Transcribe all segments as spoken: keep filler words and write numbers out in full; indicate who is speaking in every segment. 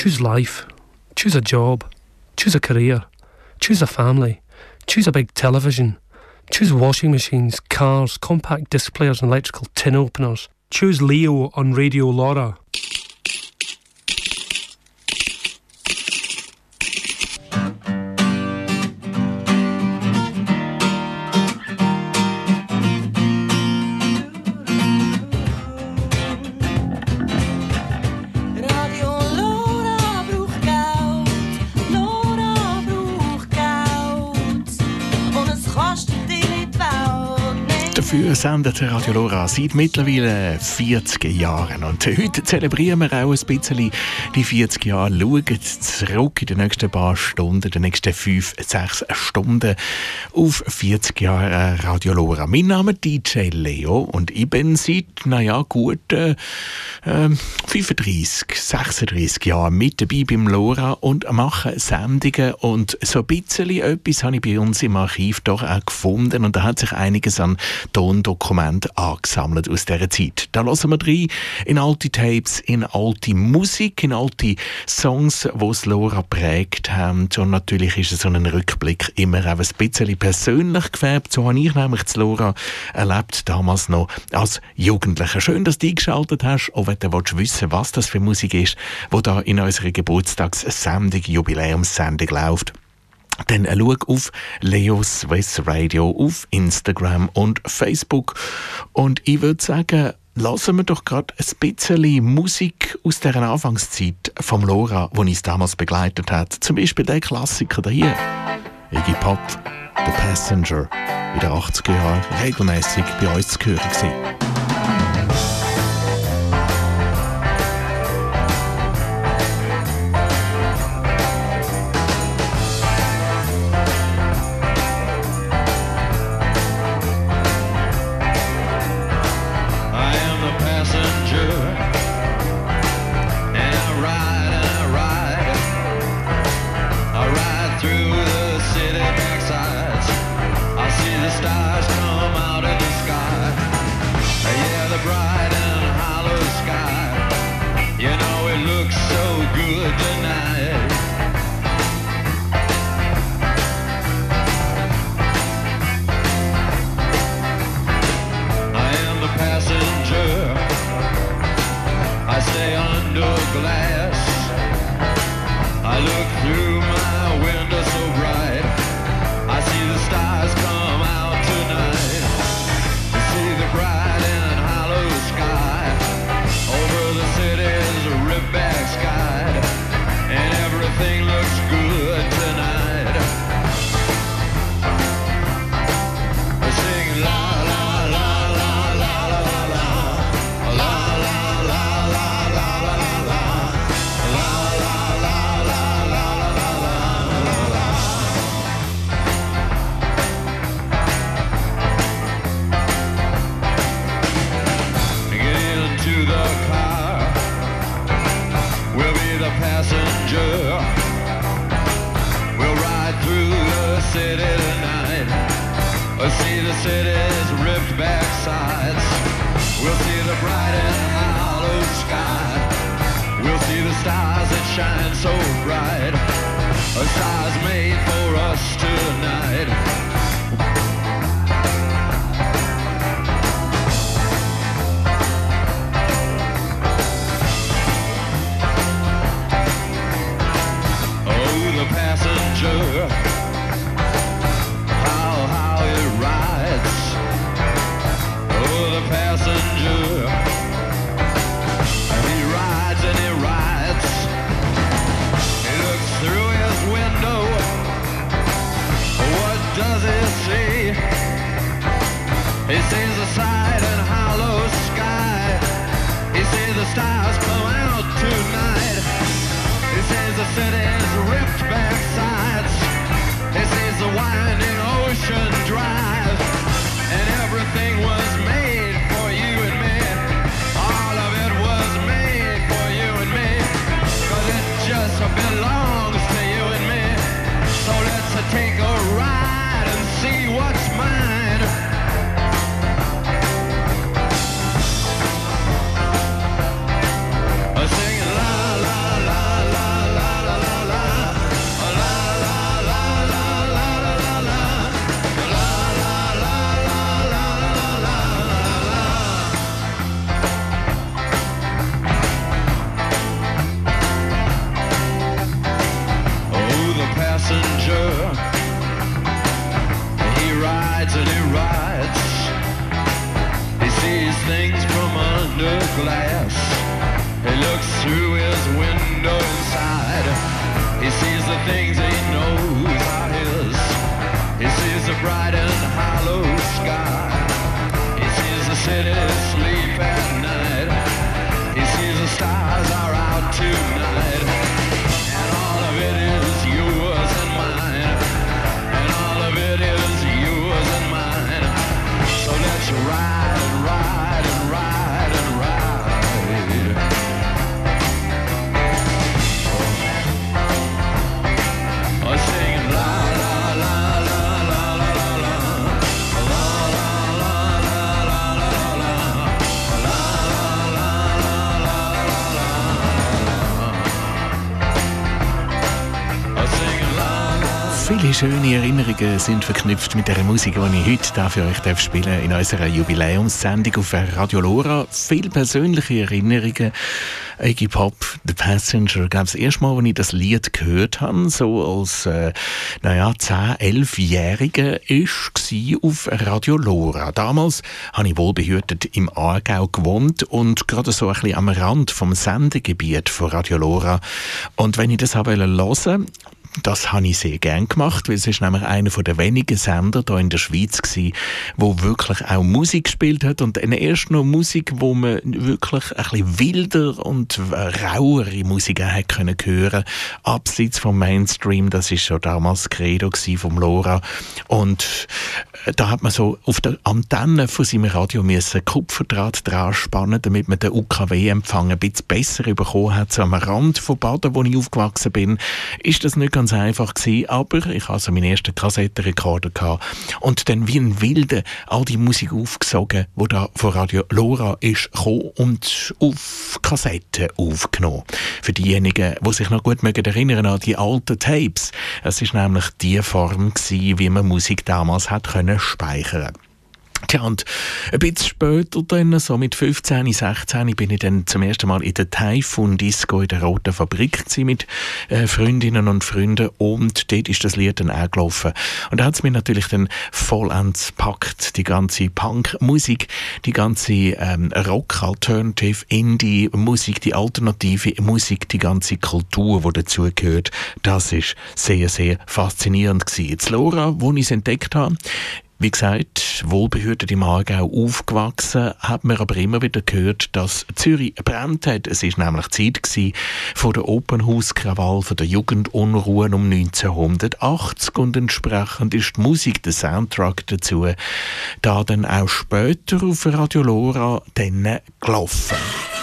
Speaker 1: choose life, choose a job, choose a career, choose a family, choose a big television, choose washing machines, cars, compact disc players and electrical tin openers. Choose Leo on Radio Laura.
Speaker 2: Dafür sendet Radio Laura seit mittlerweile vierzig Jahren. Und heute zelebrieren wir auch ein bisschen die vierzig Jahre. Schauen zurück in den nächsten paar Stunden, den nächsten fünf, sechs Stunden auf vierzig Jahre Radio Laura. Mein Name ist D J Leo und ich bin seit, naja, gut äh, fünfunddreissig, sechsunddreissig Jahren mit dabei beim Laura und mache Sendungen. Und so ein bisschen etwas habe ich bei uns im Archiv doch auch gefunden. Und da hat sich einiges an Tondokumente angesammelt aus dieser Zeit. Da hören wir rein in alte Tapes, in alte Musik, in alte Songs, die das Laura geprägt haben. Und natürlich ist so ein Rückblick immer auch ein bisschen persönlich gefärbt. So habe ich nämlich das Laura erlebt, damals noch als Jugendlicher. Schön, dass du eingeschaltet hast, auch wenn du wissen willst, was das für Musik ist, die da in unserer Geburtstagssendung, Jubiläumssendung läuft. Dann schau auf Leo Swiss Radio auf Instagram und Facebook. Und ich würde sagen, lassen wir doch gerade ein bisschen Musik aus dieser Anfangszeit vom Laura, die uns damals begleitet hat. Zum Beispiel der Klassiker hier, Iggy Pop, The Passenger, in den achtziger Jahren regelmäßig bei uns zu hören gewesen.
Speaker 3: Singing la la la la his window inside. He sees the things he knows are his. He sees the bright and hollow sky. He sees the city sleep at night. He sees the stars are out tonight. And all of it is yours and mine. And all of it is yours and mine. So let's ride and ride and ride and ride. Oh, singing la la la la la la la la la la la
Speaker 2: Viele schöne Erinnerungen sind verknüpft mit der Musik, die ich heute für euch spielen darf in unserer Jubiläumssendung auf Radio Lora. Viele persönliche Erinnerungen. Iggy Pop, The Passenger, gab es erst mal, als ich das Lied gehört habe, so als äh, naja, zehn-, elfjähriger war auf Radio Lora. Damals habe ich wohlbehütet im Aargau gewohnt und gerade so ein bisschen am Rand vom Sendegebiet von Radio Lora. Und wenn ich das hören wollte, das habe ich sehr gern gemacht, weil es ist nämlich einer der wenigen Sender hier in der Schweiz gsi, wo wirklich auch Musik gespielt hat und dann erst noch Musik, wo man wirklich ein bisschen wilder und rauere Musik hat können hören, abseits vom Mainstream. Das ist schon damals das Credo vom Lora und da hat man so auf der Antenne von seinem Radio müssen Kupferdraht dran spannen, damit man den U K W-Empfang ein bisschen besser bekommen hat. So am Rand von Baden, wo ich aufgewachsen bin, ist das nicht ganz einfach gewesen, aber ich hatte so meinen ersten Kassettenrekorder gehabt und dann wie ein Wilder all die Musik aufgesogen, die da von Radio Lora ist gekommen und auf Kassetten aufgenommen. Für diejenigen, die sich noch gut mögen erinnern an die alten Tapes, es ist nämlich die Form gewesen, wie man Musik damals hat können speichern. Tja, und ein bisschen später dann, so mit fünfzehn, sechzehn, bin ich dann zum ersten Mal in der Typhoon Disco in der Roten Fabrik mit äh, Freundinnen und Freunden und dort ist das Lied dann auch gelaufen. Und da hat es mich natürlich dann vollends gepackt, die ganze Punk-Musik, die ganze ähm, Rock-Alternative, Indie-Musik, die alternative Musik, die ganze Kultur, die dazugehört, das ist sehr, sehr faszinierend gewesen. Jetzt Lora, wo ich es entdeckt habe, wie gesagt, wohlbehütet im Aargau aufgewachsen, hat man aber immer wieder gehört, dass Zürich brennt hat. Es war nämlich Zeit gewesen von der Opernhauskrawall, von der Jugendunruhen um neunzehnhundertachtzig und entsprechend ist die Musik, der Soundtrack dazu, da dann auch später auf Radio Lora dann gelaufen.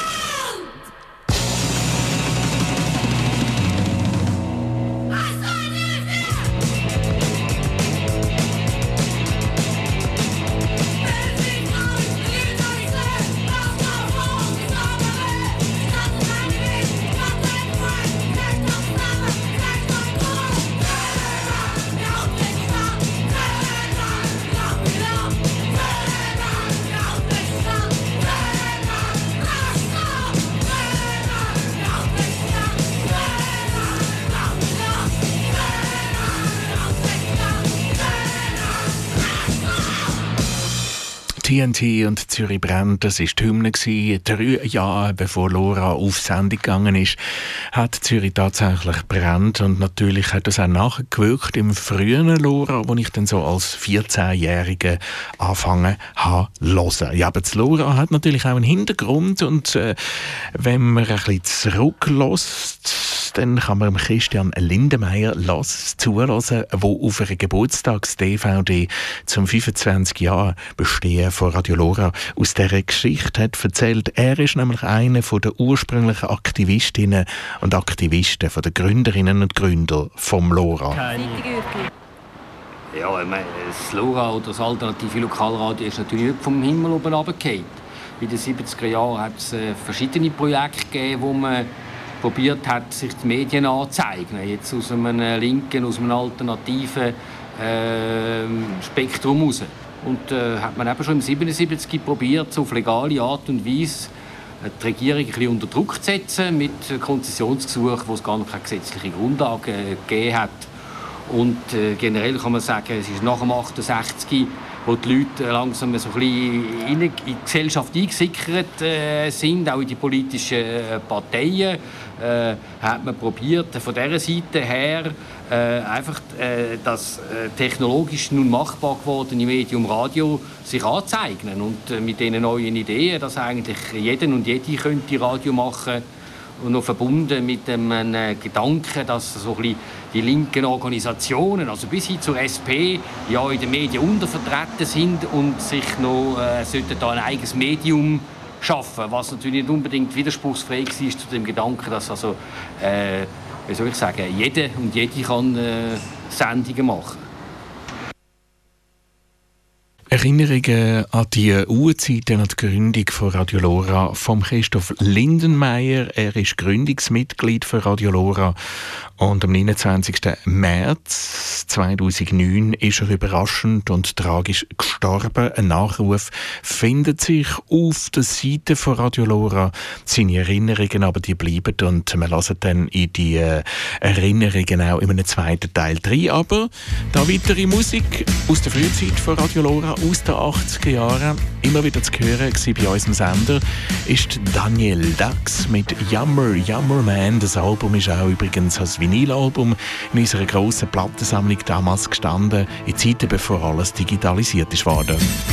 Speaker 2: T N T und Zürich brennt, das war die Hymne. Drei Jahre bevor Lora auf Sendung gegangen ist, hat Zürich tatsächlich brennt und natürlich hat das auch nachgewirkt im frühen Lora, wo ich dann so als vierzehnjähriger angefangen habe zu hören. Ja, aber das Lora hat natürlich auch einen Hintergrund und äh, wenn man ein bisschen zurücklässt, dann kann man Christian Lindenmeier zuhören, der auf einer Geburtstags-D V D zum fünfundzwanzig Jahre Bestehen von Radio Lora aus dieser Geschichte hat erzählt. Er ist nämlich einer der ursprünglichen Aktivistinnen und Aktivisten, von den Gründerinnen und Gründer vom Lora.
Speaker 4: Ja, ich meine, das Lora oder das alternative Lokalradio ist natürlich nicht vom Himmel oben runtergefallen. In den siebziger Jahren hat es äh, verschiedene Projekte gegeben, wo man probiert hat, sich die Medien anzuzeigen. Jetzt aus einem linken, aus einem alternativen äh, Spektrum heraus. Und äh, hat man eben schon im siebenundsiebzig probiert, so auf legale Art und Weise die Regierung ein bisschen unter Druck zu setzen mit Konzessionsgesuchen, wo es gar noch keine gesetzliche Grundlage äh, gegeben hat. Und äh, generell kann man sagen, es ist nach dem achtundsechzig wo die Leute langsam so ein bisschen in die Gesellschaft eingesickert äh, sind, auch in die politischen äh, Parteien, äh, hat man probiert, von dieser Seite her äh, einfach äh, das äh, technologisch nun machbar gewordene Medium Radio sich anzueignen und äh, mit diesen neuen Ideen, dass eigentlich jeder und jede könnte Radio machen und noch verbunden mit dem äh, Gedanken, dass so ein bisschen die linken Organisationen, also bis hin zur S P, ja in den Medien untervertreten sind und sich noch äh, sollten da ein eigenes Medium schaffen, was natürlich nicht unbedingt widerspruchsfrei ist zu dem Gedanken, dass also, äh, wie soll ich sagen, jeder und jede kann äh, Sendungen machen.
Speaker 2: Erinnerungen an die Urzeit, an die Gründung von Radio Lora von Christoph Lindenmayer. Er ist Gründungsmitglied für Radio Lora und am neunundzwanzigsten März zweitausendneun ist er überraschend und tragisch gestorben. Ein Nachruf findet sich auf der Seite von Radio Lora. Seine Erinnerungen aber die bleiben und wir lassen dann in die äh, Erinnerungen auch in einem zweiten Teil rein. Aber da weitere Musik aus der Frühzeit von Radio Lora aus den achtziger Jahren, immer wieder zu hören bei unserem Sender, ist Daniel Dax mit Yummer, Yummer Man. Das Album ist auch übrigens als Vinylalbum in unserer grossen Plattensammlung damals gestanden, in Zeiten, bevor alles digitalisiert ist worden.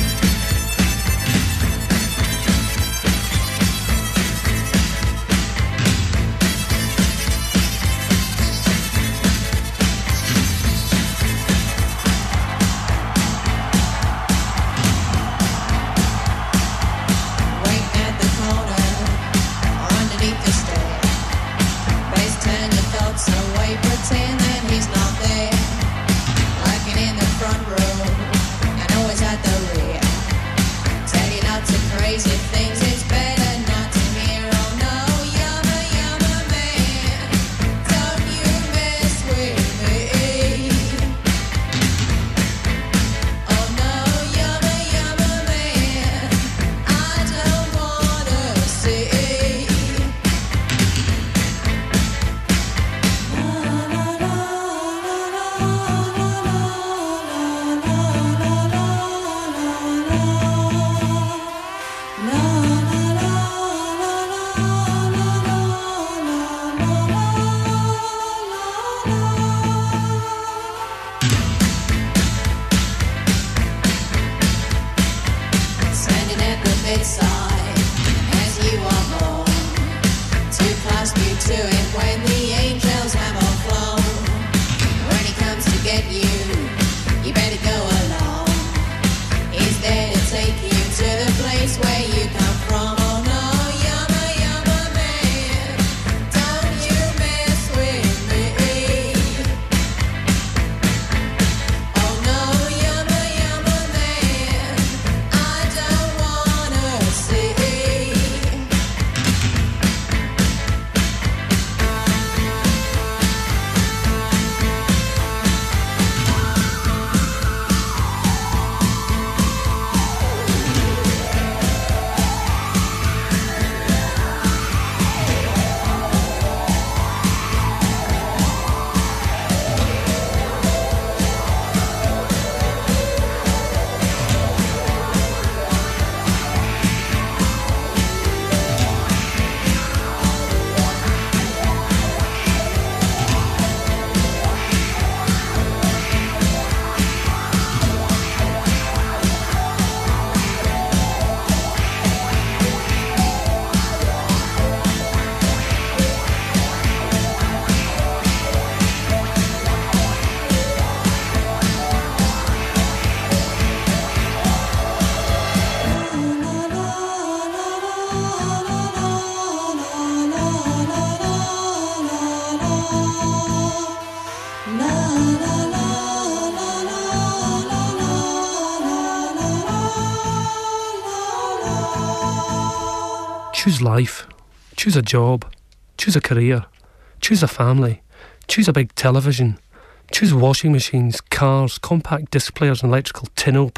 Speaker 1: Choose life. Choose a job. Choose a career. Choose a family. Choose a big television. Choose washing machines, cars, compact disc players and electrical tin openers.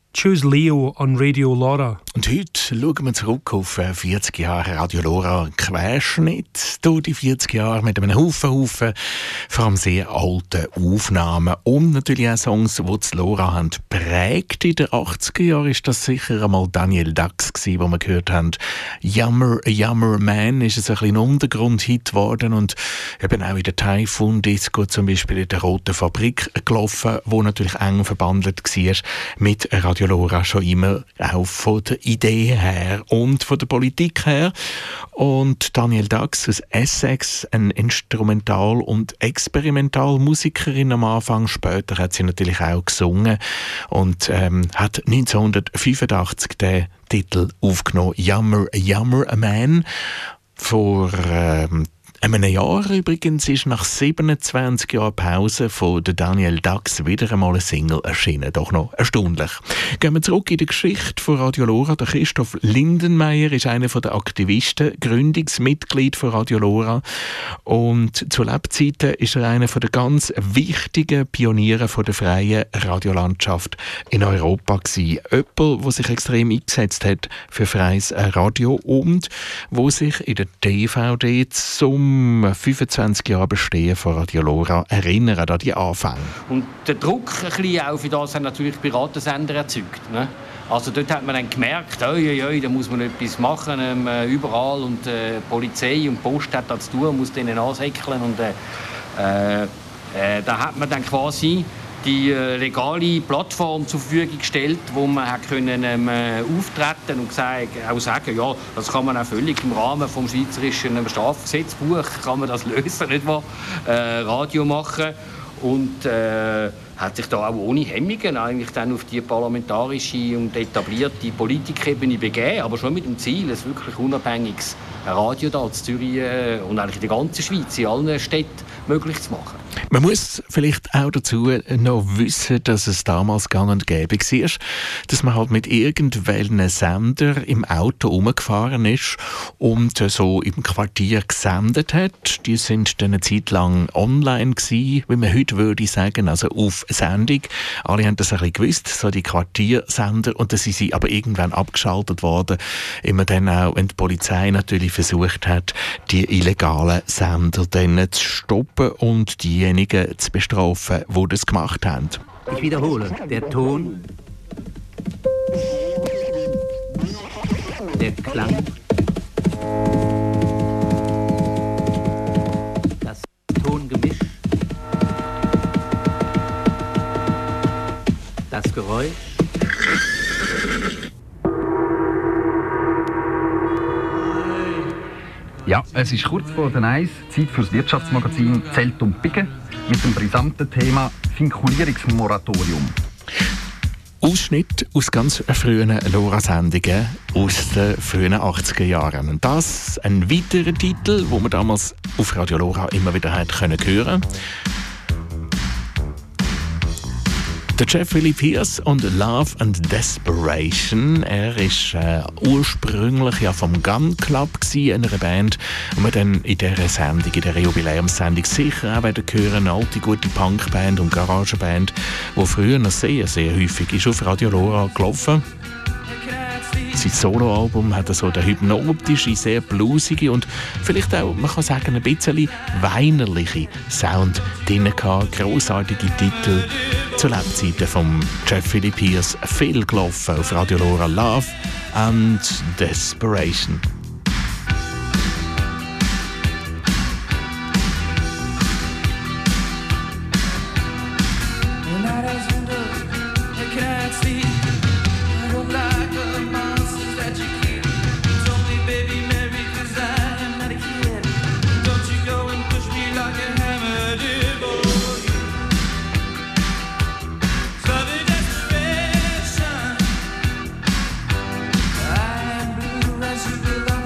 Speaker 1: Choose Leo an Radio Lora.
Speaker 2: Und heute schauen wir zurück auf vierzig Jahre Radio Lora Querschnitt durch die vierzig Jahre mit einem Haufen, Haufen, vor allem sehr alten Aufnahmen und natürlich auch Songs, die das Lora haben prägt. In den achtziger Jahren ist das sicher einmal Daniel Dax gewesen, wo wir gehört haben. Yammer, Yammer Man ist es ein bisschen ein Untergrundhit geworden und eben auch in der Typhoon Disco zum Beispiel in der Roten Fabrik gelaufen, wo natürlich eng verbandelt war mit Radio Lora schon immer auch von der Idee her und von der Politik her. Und Daniel Dax aus Essex, eine Instrumental- und Experimentalmusikerin am Anfang. Später hat sie natürlich auch gesungen und ähm, hat neunzehnhundertfünfundachtzig den Titel aufgenommen, Yammer, Yammer a Man. Vor ähm, einem Jahr übrigens ist nach siebenundzwanzig Jahren Pause von der Daniel Dax wieder einmal eine Single erschienen. Doch noch erstaunlich. Gehen wir zurück in die Geschichte von Radio Lora. Der Christoph Lindenmeier ist einer der Aktivisten, Gründungsmitglied von Radio Lora. Und zu Lebzeiten ist er einer der ganz wichtigen Pioniere von der freien Radiolandschaft in Europa gewesen. Jemand, der sich extrem eingesetzt hat für freies Radio und wo sich in der D V D zum fünfundzwanzig Jahre Bestehen von Radio Lora erinnern an die Anfänge.
Speaker 4: Und der Druck ein bisschen auch für das hat natürlich Piratensender erzeugt. Ne? Also dort hat man dann gemerkt, oi, oi, oi, da muss man etwas machen, ähm, überall und äh, Polizei und Post hat das zu tun, muss denen ansäckeln und äh, äh, da hat man dann quasi die äh, legale Plattform zur Verfügung gestellt, wo man hat können ähm, auftreten und gesagt, auch sagen, ja, das kann man auch völlig im Rahmen vom schweizerischen ähm, Strafgesetzbuch kann man das lösen, nicht wahr? Äh, Radio machen und äh, hat sich da auch ohne Hemmungen eigentlich dann auf die parlamentarische und etablierte Politikebene begeben, aber schon mit dem Ziel, ein wirklich unabhängiges Radio da in Zürich äh, und eigentlich in der ganzen Schweiz, in allen Städten möglich zu machen.
Speaker 2: Man muss vielleicht auch dazu noch wissen, dass es damals gang und gäbe war, dass man halt mit irgendwelchen Sender im Auto rumgefahren ist und so im Quartier gesendet hat. Die sind dann eine Zeit lang online gewesen, wie man heute würde sagen, also auf Sendung. Alle haben das ein bisschen gewusst, so die Quartiersender, und dann sind sie aber irgendwann abgeschaltet worden, immer dann auch, wenn die Polizei natürlich versucht hat, die illegalen Sender dann zu stoppen und diejenigen zu bestrafen, die das gemacht haben.
Speaker 5: Ich wiederhole, der Ton, der Klang, das Tongemisch, das Geräusch.
Speaker 6: Ja, es ist kurz vor der Eins, Zeit für das Wirtschaftsmagazin Zelt und Picke mit dem brisanten Thema Vinkulierungsmoratorium.
Speaker 2: Ausschnitt aus ganz frühen Lora-Sendungen aus den frühen achtziger Jahren. Und das ein weiterer Titel, den man damals auf Radio Lora immer wieder hat hören können. Der Jeffrey Pierce und Love and Desperation. Er war äh, ursprünglich ja vom Gun Club gsi, einer Band, und wir dann in dieser Sendung, in dieser Jubiläumssendung sicher auch werden hören, eine alte gute Punkband und Garagenband, die früher noch sehr, sehr häufig ist auf Radio Lora gelaufen. Sein Soloalbum hat so den hypnotischen, sehr bluesige und vielleicht auch, man kann sagen, ein bisschen weinerliche Sound drin gehabt. Grossartige Titel zu Lebzeiten von Jeffrey Pierce. Viel gelaufen auf Radio Lora. Love and Desperation.
Speaker 7: I'm blue as you belong.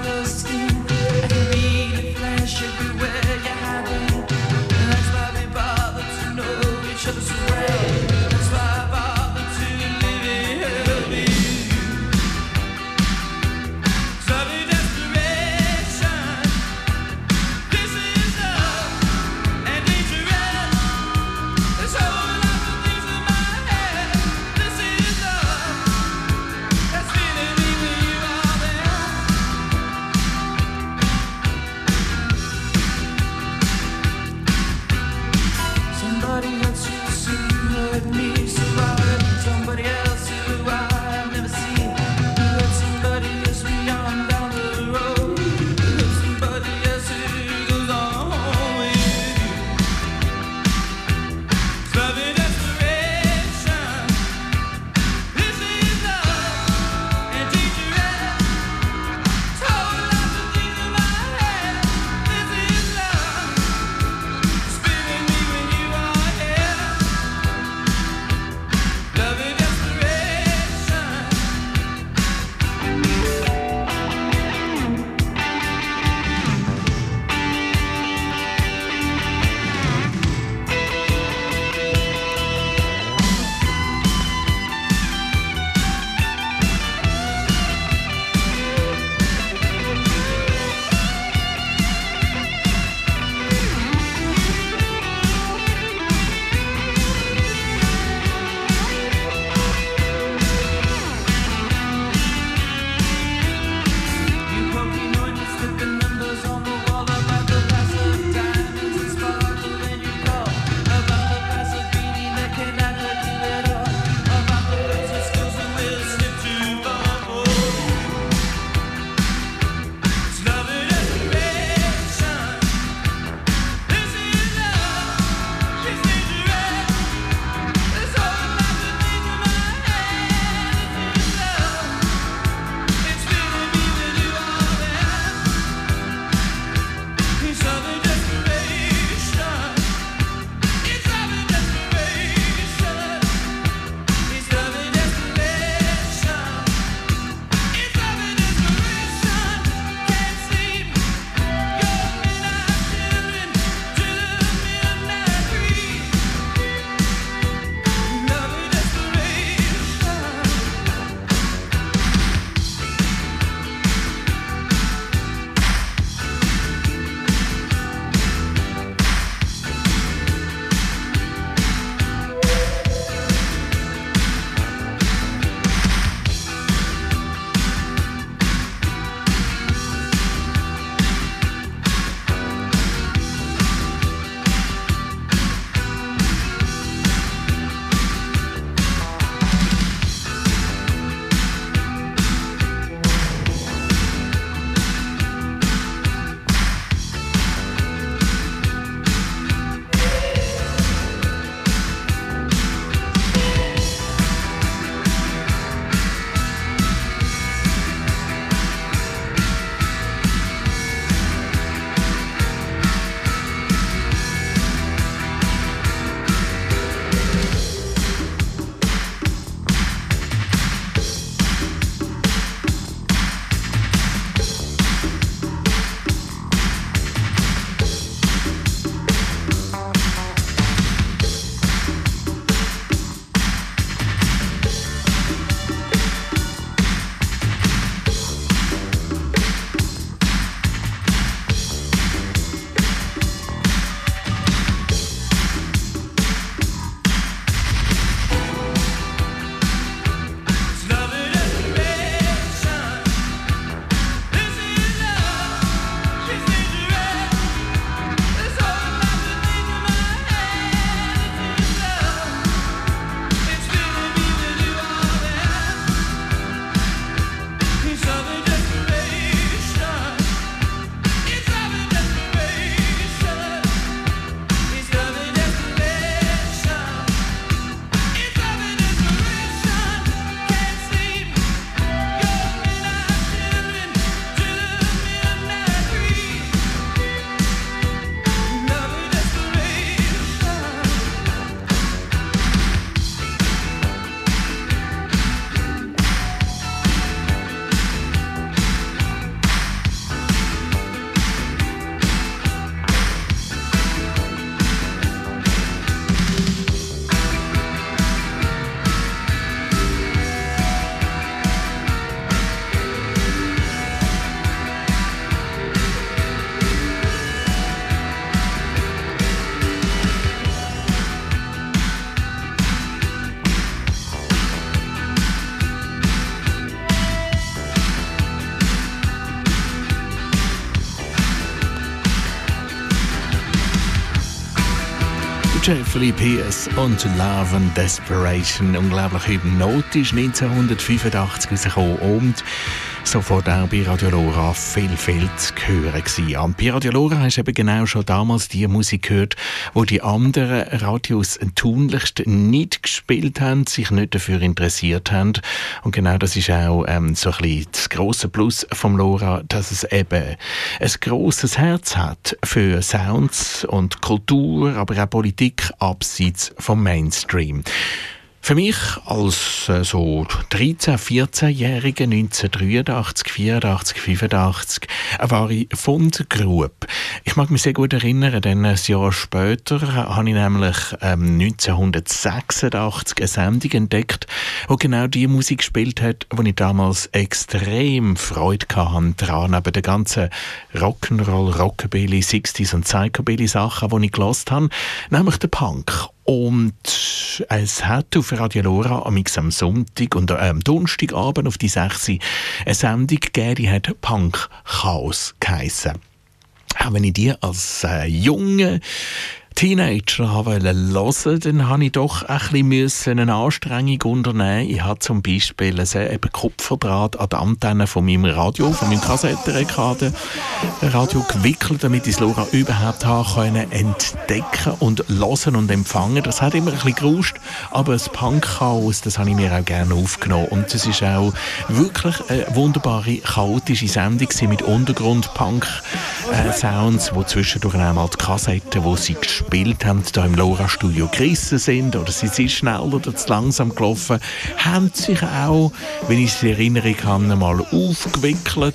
Speaker 2: Jeffrey Pierce und Love and Desperation. Unglaublich hypnotisch, neunzehnhundertfünfundachtzig rausgekommen und sofort auch bei Radio Lora viel, viel zu hören gewesen. Und bei Radio Lora hast du eben genau schon damals die Musik gehört, die die anderen Radios tunlichst nicht gespielt haben, sich nicht dafür interessiert haben. Und genau das ist auch ähm, so ein bisschen das grosse Plus vom Lora, dass es eben ein grosses Herz hat für Sounds und Kultur, aber auch Politik abseits vom Mainstream. Für mich als äh, so dreizehn-, vierzehnjähriger neunzehnhundertdreiundachtzig, vierundachtzig, fünfundachtzig eine wahre Fundgrube. Ich mag mich sehr gut erinnern, denn ein Jahr später habe ich nämlich ähm, neunzehnhundertsechsundachtzig eine Sendung entdeckt, die genau die Musik gespielt hat, die ich damals extrem Freude hatte daran, neben den ganzen Rock'n'Roll, Rockabilly, Sixties und Psychobilly-Sachen, die ich gehört habe, nämlich den Punk. Und es hat auf Radio Lora am Sonntag und am Donnerstagabend auf die sechs eine Sendung gegeben, die hat Punk Chaos geheissen. Auch wenn ich die als äh, junge Teenager habe hören, dann habe ich doch ein bisschen eine Anstrengung unternehmen. Ich habe zum Beispiel ein Kupferdraht an die Antenne von meinem Radio, von meinem Kassettenrekorder Radio gewickelt, damit ich das Lora überhaupt habe können entdecken und hören und empfangen. Das hat immer ein bisschen gerauscht, aber das Punk-Chaos, das habe ich mir auch gerne aufgenommen. Und es ist auch wirklich eine wunderbare, chaotische Sendung mit Untergrund-Punk-Sounds, wo zwischendurch einmal die Kassetten, wo sie gespielt haben, da im Lora-Studio gerissen sind oder sie sind schnell oder zu langsam gelaufen, haben sich auch, wenn ich es in Erinnerung habe, mal aufgewickelt.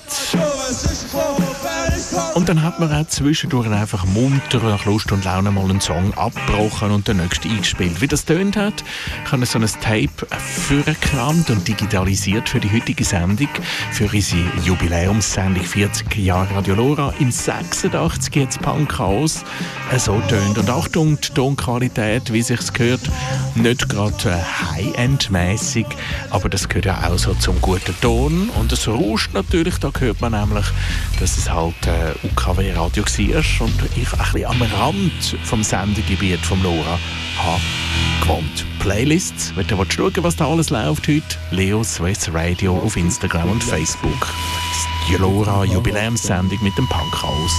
Speaker 2: Und dann hat man auch zwischendurch einfach munter nach Lust und Laune mal einen Song abgebrochen und den nächsten eingespielt. Wie das tönt hat, kann so ein Tape vorgekramt und digitalisiert für die heutige Sendung, für unsere Jubiläumssendung vierzig Jahre Radio Lora. Im sechsundachtzig jetzt Punk Chaos. So tönt. Und Achtung, die Tonqualität, wie sich's gehört, nicht gerade High-End-mäßig, aber das gehört ja auch so zum guten Ton. Und es rauscht natürlich, da hört man nämlich, dass es halt äh, U K W-Radio war und ich ein bisschen am Rand vom Sendegebiet vom Lora habe gewohnt. Playlists, wenn du schauen willst, was da alles läuft heute, Leo Swiss Radio auf Instagram und Facebook. Die Lora Jubiläumssendung mit dem Punk-Chaos.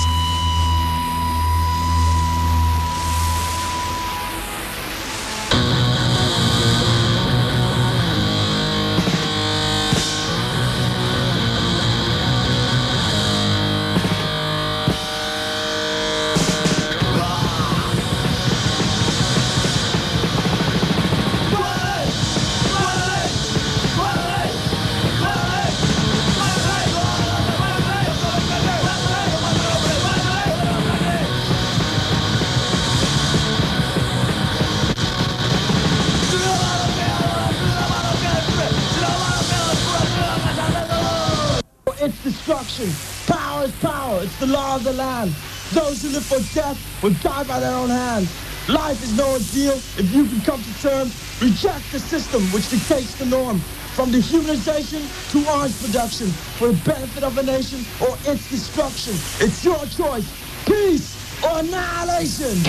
Speaker 7: Power is power, it's the law of the land. Those who live for death will die by their own hand. Life is no ordeal if you can come to terms. Reject the system which dictates the norm. From dehumanization to arms production, for the benefit of a nation or its destruction. It's your choice, peace or annihilation.